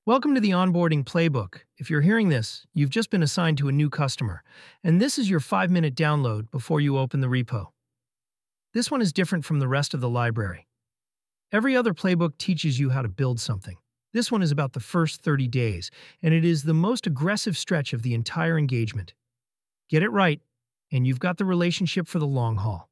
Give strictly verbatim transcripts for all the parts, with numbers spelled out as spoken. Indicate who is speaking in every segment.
Speaker 1: Welcome to the Onboarding Playbook. If you're hearing this, you've just been assigned to a new customer, and this is your five-minute download before you open the repo. This one is different from the rest of the library. Every other playbook teaches you how to build something. This one is about the first thirty days, and it is the most aggressive stretch of the entire engagement. Get it right, and you've got the relationship for the long haul.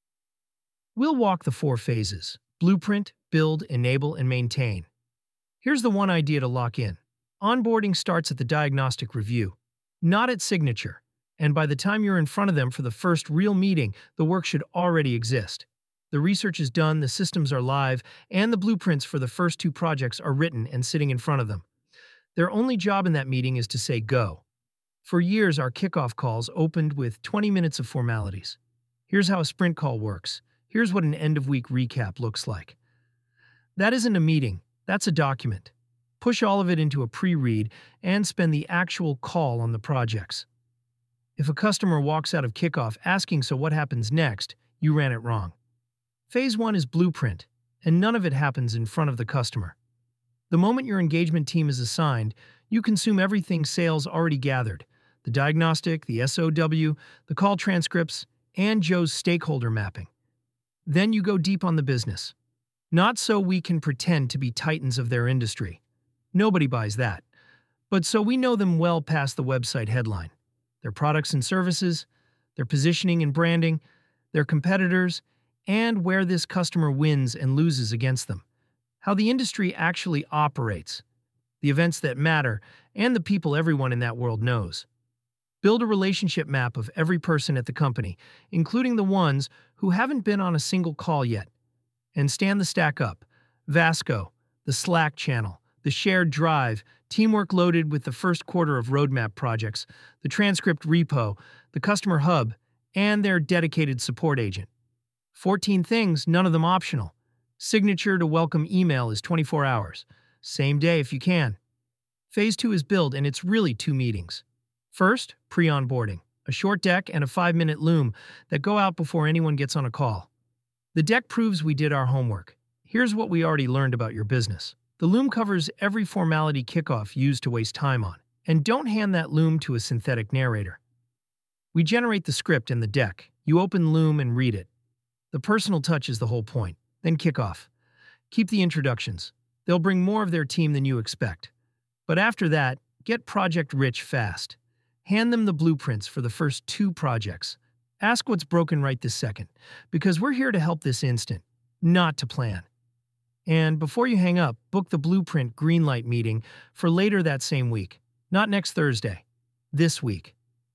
Speaker 1: We'll walk the four phases: blueprint, build, enable, and maintain. Here's the one idea to lock in. Onboarding starts at the diagnostic review, not at signature, and by the time you're in front of them for the first real meeting, the work should already exist. The research is done, the systems are live, and the blueprints for the first two projects are written and sitting in front of them. Their only job in that meeting is to say go. For years, our kickoff calls opened with twenty minutes of formalities. Here's how a sprint call works. Here's what an end-of-week recap looks like. That isn't a meeting. That's a document. Push all of it into a pre-read and spend the actual call on the projects. If a customer walks out of kickoff asking so what happens next, you ran it wrong. Phase one is blueprint, and none of it happens in front of the customer. The moment your engagement team is assigned, you consume everything sales already gathered: the diagnostic, the S O W, the call transcripts, and Joe's stakeholder mapping. Then you go deep on the business. Not so we can pretend to be titans of their industry. Nobody buys that. But so we know them well past the website headline. Their products and services, their positioning and branding, their competitors, and where this customer wins and loses against them. How the industry actually operates, the events that matter, and the people everyone in that world knows. Build a relationship map of every person at the company, including the ones who haven't been on a single call yet. And stand the stack up: Vasco, the Slack channel, the shared drive, teamwork loaded with the first quarter of roadmap projects, the transcript repo, the customer hub, and their dedicated support agent. fourteen things, none of them optional. Signature to welcome email is twenty-four hours. Same day if you can. Phase two is build, and it's really two meetings. First, pre-onboarding, a short deck and a five-minute loom that go out before anyone gets on a call. The deck proves we did our homework. Here's what we already learned about your business. The loom covers every formality kickoff used to waste time on. And don't hand that loom to a synthetic narrator. We generate the script in the deck. You open Loom and read it. The personal touch is the whole point. Then kickoff. Keep the introductions. They'll bring more of their team than you expect. But after that, get project rich fast. Hand them the blueprints for the first two projects. Ask what's broken right this second, because we're here to help this instant, not to plan. And before you hang up, book the Blueprint Greenlight meeting for later that same week, not next Thursday, this week.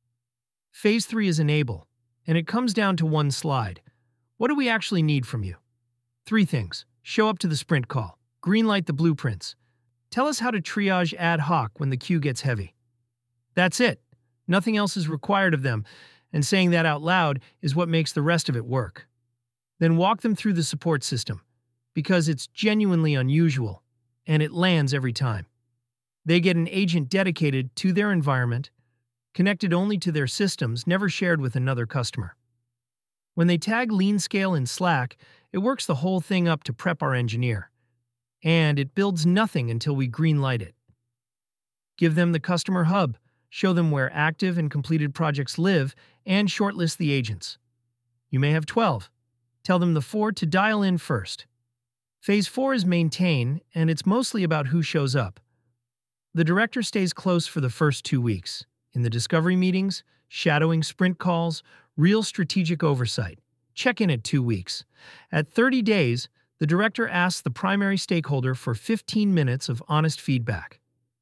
Speaker 1: Phase three is enable, and it comes down to one slide. What do we actually need from you? Three things: show up to the sprint call, greenlight the blueprints, tell us how to triage ad hoc when the queue gets heavy. That's it. Nothing else is required of them. And saying that out loud is what makes the rest of it work. Then walk them through the support system, because it's genuinely unusual, and it lands every time. They get an agent dedicated to their environment, connected only to their systems, never shared with another customer. When they tag LeanScale in Slack, it works the whole thing up to prep our engineer. And it builds nothing until we greenlight it. Give them the customer hub, show them where active and completed projects live, and shortlist the agents. You may have twelve. Tell them the four to dial in first. Phase four is maintain, and it's mostly about who shows up. The director stays close for the first two weeks. In the discovery meetings, shadowing sprint calls, real strategic oversight. Check in at two weeks. At thirty days, the director asks the primary stakeholder for fifteen minutes of honest feedback.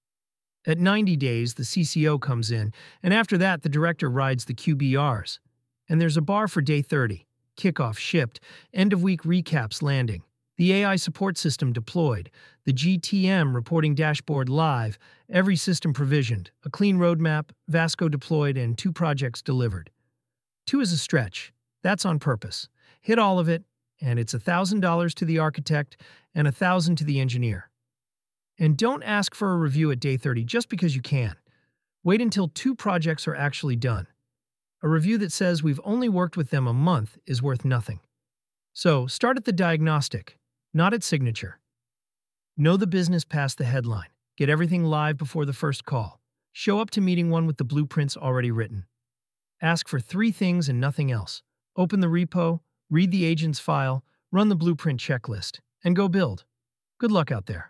Speaker 1: At ninety days, the C C O comes in, and after that, the director rides the Q B Rs. And there's a bar for day thirty, kickoff shipped, end-of-week recaps landing, the A I support system deployed, the G T M reporting dashboard live, every system provisioned, a clean roadmap, Vasco deployed, and two projects delivered. Two is a stretch. That's on purpose. Hit all of it, and it's one thousand dollars to the architect and one thousand dollars to the engineer. And don't ask for a review at day thirty just because you can. Wait until two projects are actually done. A review that says we've only worked with them a month is worth nothing. So start at the diagnostic, not at signature. Know the business past the headline. Get everything live before the first call. Show up to meeting one with the blueprints already written. Ask for three things and nothing else. Open the repo, read the agent's file, run the blueprint checklist, and go build. Good luck out there.